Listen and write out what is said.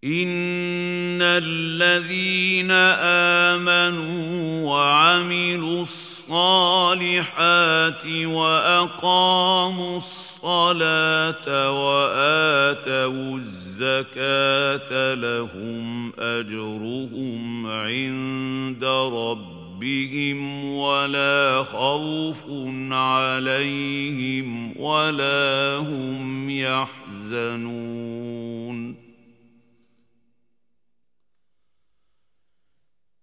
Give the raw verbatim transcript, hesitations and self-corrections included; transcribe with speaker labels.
Speaker 1: إن الذين آمنوا وعملوا الصالحات وأقاموا الصلاة وآتوا الزكاة لهم أجرهم عند ربهم ولا خوف عليهم ولا هم يحزنون